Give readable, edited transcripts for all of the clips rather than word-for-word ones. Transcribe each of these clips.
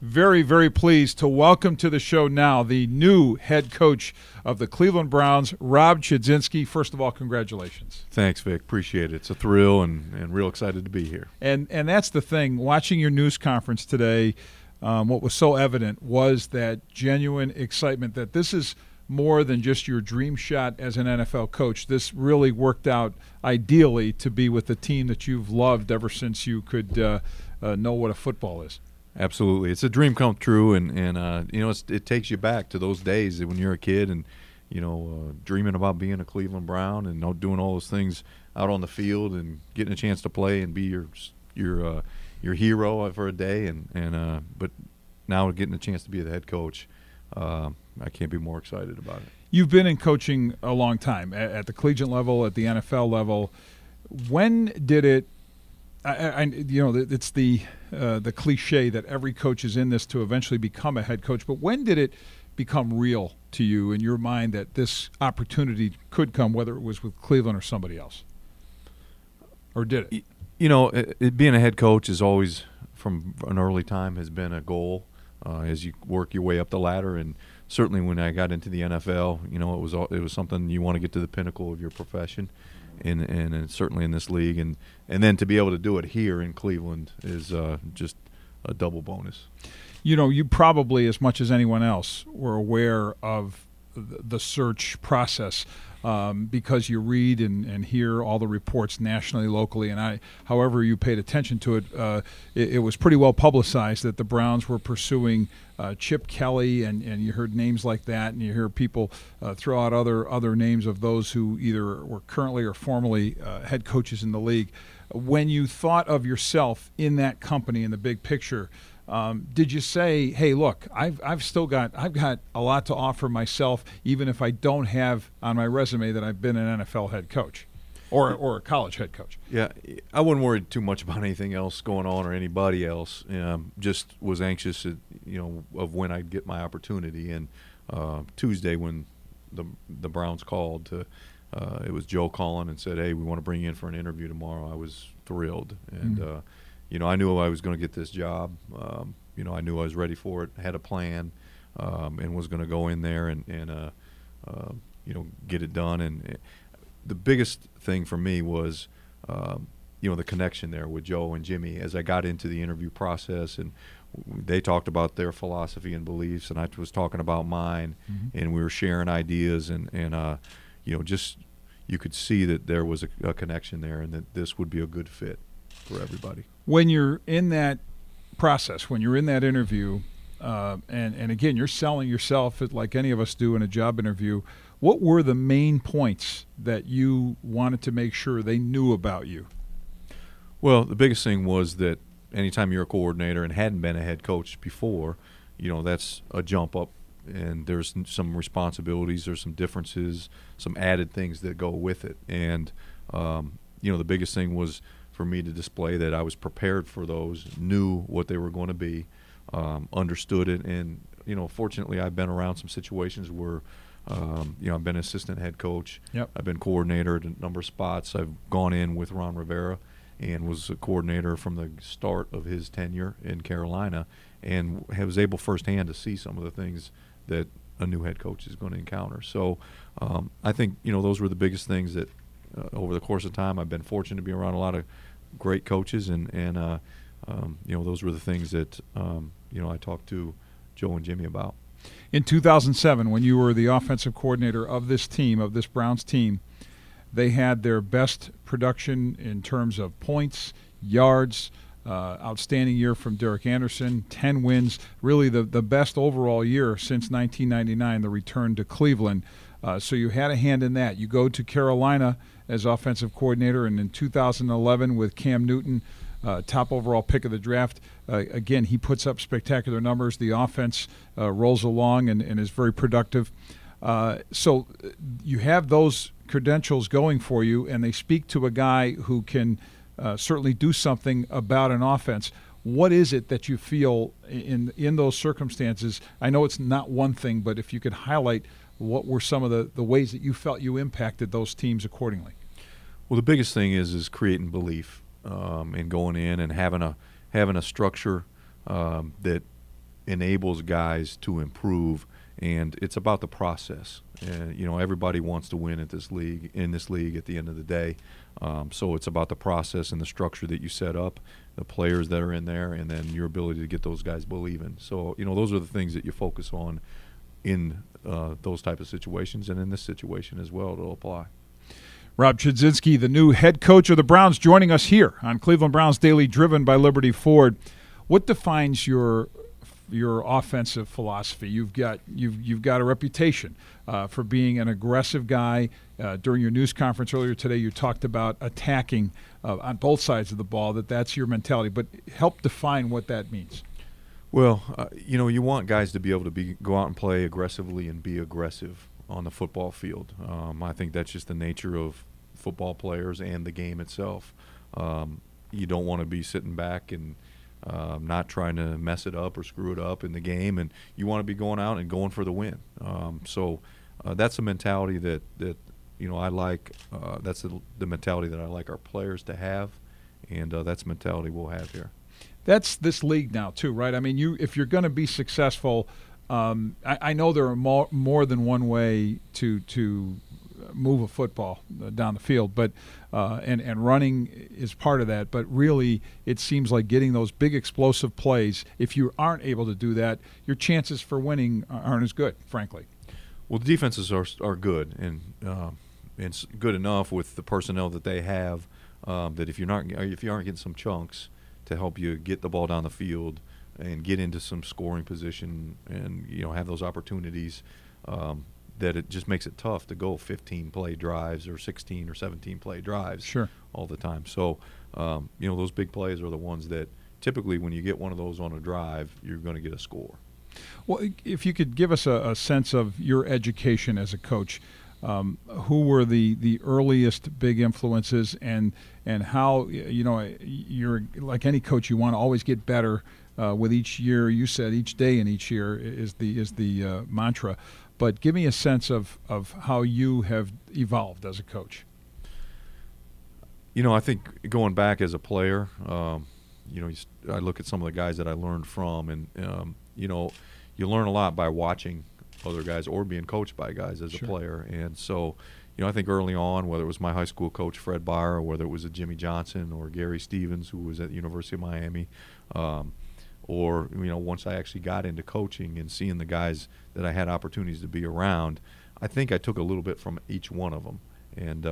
Very, very pleased to welcome to the show now the new head coach of the Cleveland Browns, Rob Chudzinski. First of all, congratulations. Thanks, Vic. Appreciate it. It's a thrill and real excited to be here. And that's the thing. Watching your news conference today, what was so evident was that genuine excitement that this is more than just your dream shot as an NFL coach. This really worked out ideally to be with the team that you've loved ever since you could know what a football is. Absolutely. It's a dream come true, and it takes you back to those days when you're a kid and, dreaming about being a Cleveland Brown and doing all those things out on the field and getting a chance to play and be your hero for a day. But now getting a chance to be the head coach, I can't be more excited about it. You've been in coaching a long time at the collegiate level, at the NFL level. When did it? It's the cliche that every coach is in this to eventually become a head coach. But when did it become real to you in your mind that this opportunity could come, whether it was with Cleveland or somebody else? Or did it? Being a head coach is always, from an early time, has been a goal as you work your way up the ladder. And certainly when I got into the NFL, it was something you want to get to the pinnacle of your profession. And certainly in this league, and then to be able to do it here in Cleveland is just a double bonus. You probably, as much as anyone else, were aware of the search process because you read and hear all the reports nationally, locally, and however you paid attention to it, it was pretty well publicized that the Browns were pursuing Chip Kelly, and you heard names like that, and you hear people throw out other names of those who either were currently or formerly head coaches in the league. When you thought of yourself in that company in the big picture, did you say, "Hey, look, I've got a lot to offer myself, even if I don't have on my resume that I've been an NFL head coach, or a college head coach"? Yeah, I wouldn't worry too much about anything else going on or anybody else. Just was anxious, of when I'd get my opportunity. And Tuesday, when the Browns called, it was Joe calling and said, "Hey, we want to bring you in for an interview tomorrow." I was thrilled, and I knew I was going to get this job. I knew I was ready for it, had a plan, and was going to go in there and get it done. And the biggest thing for me was, the connection there with Joe and Jimmy as I got into the interview process. And they talked about their philosophy and beliefs, and I was talking about mine, and we were sharing ideas. And just you could see that there was a connection there and that this would be a good fit for everybody. When you're in that process, when you're in that interview, and again, you're selling yourself like any of us do in a job interview, what were the main points that you wanted to make sure they knew about you? Well, the biggest thing was that anytime you're a coordinator and hadn't been a head coach before, that's a jump up, and there's some responsibilities, there's some differences, some added things that go with it. And, the biggest thing was for me to display that I was prepared for those, knew what they were going to be, understood it. And, fortunately I've been around some situations where, I've been assistant head coach. Yep. I've been coordinator at a number of spots. I've gone in with Ron Rivera and was a coordinator from the start of his tenure in Carolina, and was able firsthand to see some of the things that a new head coach is going to encounter. So I think, those were the biggest things that over the course of time I've been fortunate to be around a lot of great coaches, and those were the things that, I talked to Joe and Jimmy about. In 2007, when you were the offensive coordinator of this team, of this Browns team, they had their best production in terms of points, yards, outstanding year from Derek Anderson, 10 wins, really the best overall year since 1999, the return to Cleveland. So you had a hand in that. You go to Carolina as offensive coordinator, and in 2011 with Cam Newton, top overall pick of the draft, again, he puts up spectacular numbers. The offense rolls along and is very productive. So you have those credentials going for you, and they speak to a guy who can certainly do something about an offense. What is it that you feel in those circumstances? I know it's not one thing, but if you could highlight what were some of the ways that you felt you impacted those teams accordingly? Well, the biggest thing is creating belief and going in and having a structure that enables guys to improve, and it's about the process. And everybody wants to win in this league at the end of the day. So it's about the process and the structure that you set up, the players that are in there, and then your ability to get those guys believing. So those are the things that you focus on in those type of situations, and in this situation as well, it'll apply. Rob Chudzinski, the new head coach of the Browns, joining us here on Cleveland Browns Daily, driven by Liberty Ford. What defines your offensive philosophy? You've got a reputation for being an aggressive guy. During your news conference earlier today, you talked about attacking on both sides of the ball. That's your mentality. But help define what that means. Well, you want guys to be able to go out and play aggressively and be aggressive on the football field. I think that's just the nature of football players and the game itself. You don't want to be sitting back and not trying to mess it up or screw it up in the game, and you want to be going out and going for the win. So that's a mentality that I like. That's the mentality that I like our players to have, and that's the mentality we'll have here. That's this league now too, right? I mean, if you're going to be successful, I know there are more than one way to move a football down the field, but and running is part of that. But really, it seems like getting those big explosive plays. If you aren't able to do that, your chances for winning aren't as good, frankly. Well, the defenses are good, and it's good enough with the personnel that they have that if you aren't getting some chunks to help you get the ball down the field and get into some scoring position and have those opportunities, that it just makes it tough to go 15 play drives or 16 or 17 play drives all the time. So those big plays are the ones that typically when you get one of those on a drive, you're going to get a score. Well, if you could give us a sense of your education as a coach, who were the earliest big influences, and how you're like any coach, you want to always get better with each year. You said each day in each year is the mantra, but give me a sense of how you have evolved as a coach. I think going back as a player, I look at some of the guys that I learned from, and you learn a lot by watching other guys or being coached by guys as a player. And so, I think early on, whether it was my high school coach, Fred Beyer, or whether it was a Jimmy Johnson or Gary Stevens, who was at the University of Miami, or, once I actually got into coaching and seeing the guys that I had opportunities to be around, I think I took a little bit from each one of them. And,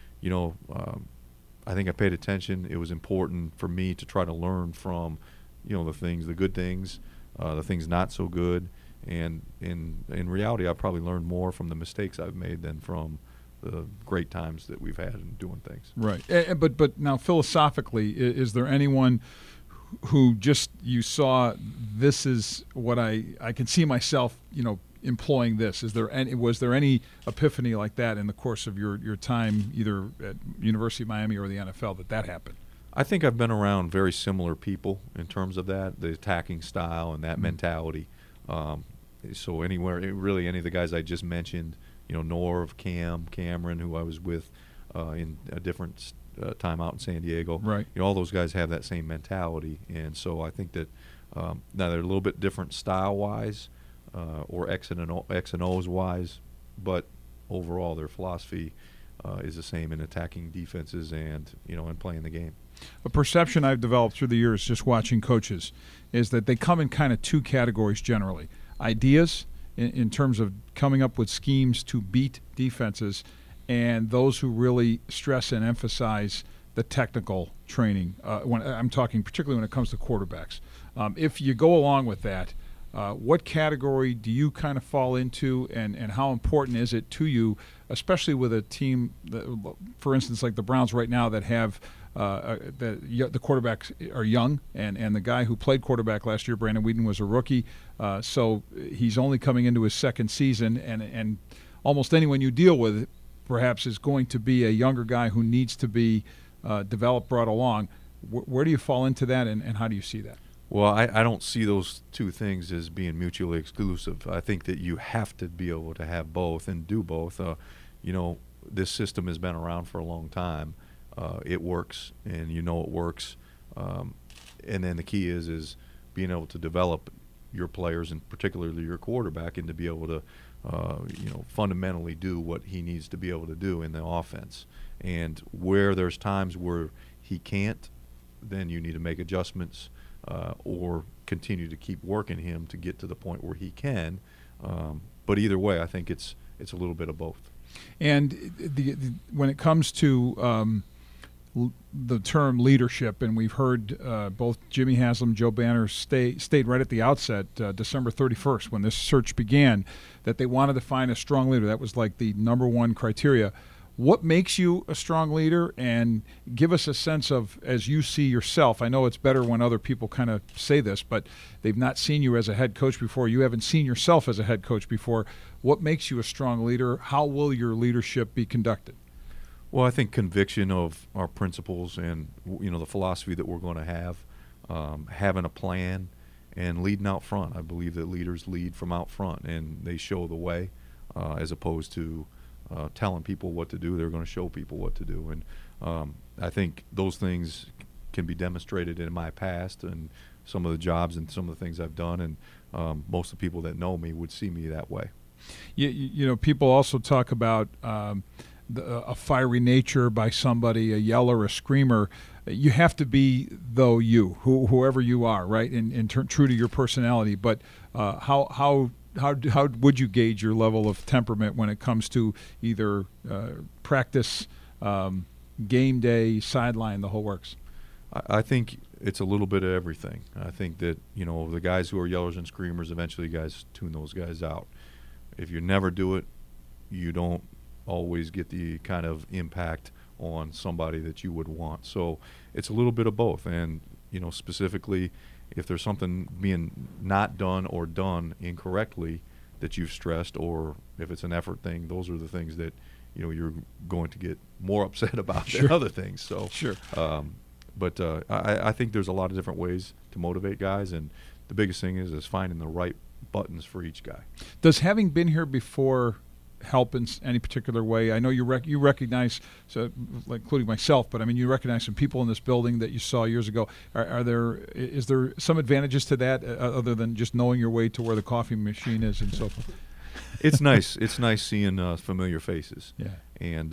I think I paid attention. It was important for me to try to learn from, the good things, the things not so good. And in reality, I probably learned more from the mistakes I've made than from the great times that we've had in doing things. Right. But now philosophically, is there anyone who just you saw, this is what I can see myself, employing this? Was there any epiphany like that in the course of your time, either at University of Miami or the NFL, that happened? I think I've been around very similar people in terms of that, the attacking style and that mentality. So anywhere, really any of the guys I just mentioned, Norv, Cameron, who I was with in a different time out in San Diego. Right. All those guys have that same mentality. And so I think that now they're a little bit different style-wise or X and O's wise, but overall their philosophy is the same in attacking defenses and, and playing the game. A perception I've developed through the years just watching coaches is that they come in kind of two categories generally. Ideas in terms of coming up with schemes to beat defenses, and those who really stress and emphasize the technical training. When I'm talking particularly when it comes to quarterbacks. If you go along with that, what category do you kind of fall into, and how important is it to you, especially with a team, for instance, like the Browns right now that have the quarterbacks are young, and the guy who played quarterback last year, Brandon Weeden, was a rookie, so he's only coming into his second season, and almost anyone you deal with perhaps is going to be a younger guy who needs to be developed, brought along. Where do you fall into that, and how do you see that? Well, I don't see those two things as being mutually exclusive. I think that you have to be able to have both and do both. This system has been around for a long time. It works, and it works. And then the key is being able to develop your players and particularly your quarterback and to be able to fundamentally do what he needs to be able to do in the offense. And where there's times where he can't, then you need to make adjustments or continue to keep working him to get to the point where he can. But either way, I think it's a little bit of both. And when it comes to the term leadership, and we've heard both Jimmy Haslam, Joe Banner state right at the outset, December 31st, when this search began, that they wanted to find a strong leader. That was like the number one criteria. What makes you a strong leader? And give us a sense of, as you see yourself, I know it's better when other people kind of say this, but they've not seen you as a head coach before. You haven't seen yourself as a head coach before. What makes you a strong leader? How will your leadership be conducted? Well, I think conviction of our principles and the philosophy that we're going to have, having a plan, and leading out front. I believe that leaders lead from out front, and they show the way, as opposed to telling people what to do. They're going to show people what to do, and I think those things can be demonstrated in my past and some of the jobs and some of the things I've done, and most of the people that know me would see me that way. People also talk about a fiery nature by somebody, a yeller, a screamer. You have to be, though, whoever you are, right, and true to your personality. But how would you gauge your level of temperament when it comes to either practice, game day, sideline, the whole works? I think it's a little bit of everything. I think that the guys who are yellers and screamers, eventually guys tune those guys out. If you never do it, you don't always get the kind of impact on somebody that you would want. So it's a little bit of both. And specifically, if there's something being not done or done incorrectly that you've stressed, or if it's an effort thing, those are the things that you're going to get more upset about than other things. So sure. But I think there's a lot of different ways to motivate guys, and the biggest thing is finding the right buttons for each guy. Does having been here before help in any particular way? I know you recognize, so like including myself, but I mean you recognize some people in this building that you saw years ago. Is there some advantages to that other than just knowing your way to where the coffee machine is and so forth? It's nice. It's nice seeing familiar faces. Yeah. And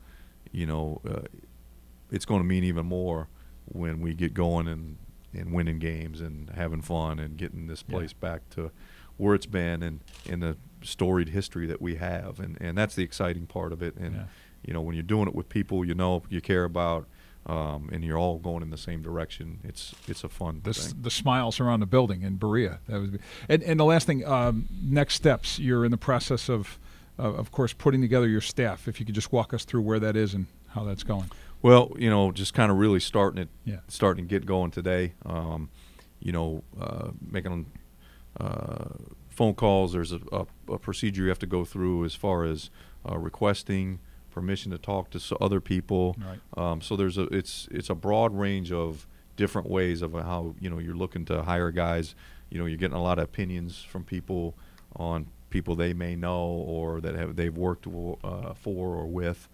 it's going to mean even more when we get going and winning games and having fun and getting this place back to where it's been and in the storied history that we have, and that's the exciting part of it. And when you're doing it with people you care about, and you're all going in the same direction, it's a fun thing. The smiles around the building in Berea, and the last thing, next steps. You're in the process of course putting together your staff. If you could just walk us through where that is and how that's going. Well, just kind of really starting to get going today. Making phone calls. There's a procedure you have to go through as far as requesting permission to talk to other people. Right. So it's a broad range of different ways of how you're looking to hire guys. You're getting a lot of opinions from people on people they may know or that they've worked for or with.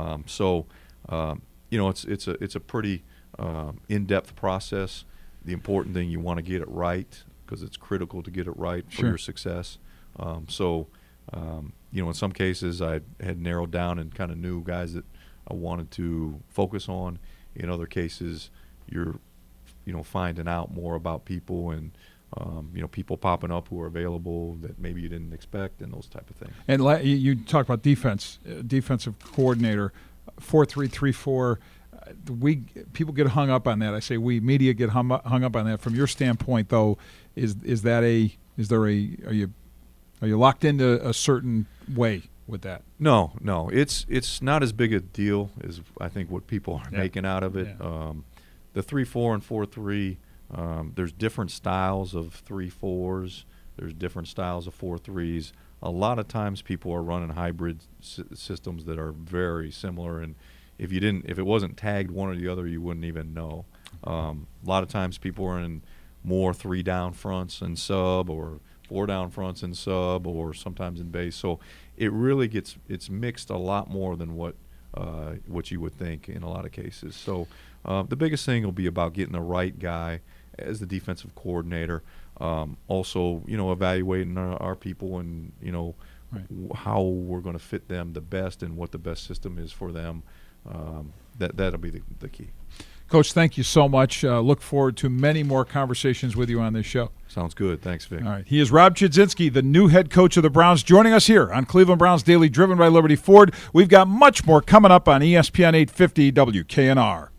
It's a pretty in-depth process. The important thing, you want to get it right, because it's critical to get it right for your success. In some cases I had narrowed down and kind of knew guys that I wanted to focus on. In other cases, you're finding out more about people and people popping up who are available that maybe you didn't expect, and those type of things. And you talk about defensive coordinator, 4-3-3-4. People get hung up on that. I say media get hung up on that. From your standpoint, though, are you locked into a certain way with that? No, it's not as big a deal as I think what people are making out of it. Yeah. The 3-4 and 4-3, there's different styles of 3-4s. There's different styles of 4-3s. A lot of times people are running hybrid systems that are very similar, and if it wasn't tagged one or the other, you wouldn't even know. A lot of times people are in more 3-down fronts and sub, or 4-down fronts and sub, or sometimes in base. So it really it's mixed a lot more than what you would think in a lot of cases. So the biggest thing will be about getting the right guy as the defensive coordinator. Also, evaluating our people and, Right. how we're going to fit them the best and what the best system is for them. That'll be the key. Coach, thank you so much. Look forward to many more conversations with you on this show. Sounds good. Thanks, Vic. All right. He is Rob Chudzinski, the new head coach of the Browns, joining us here on Cleveland Browns Daily, driven by Liberty Ford. We've got much more coming up on ESPN 850 WKNR.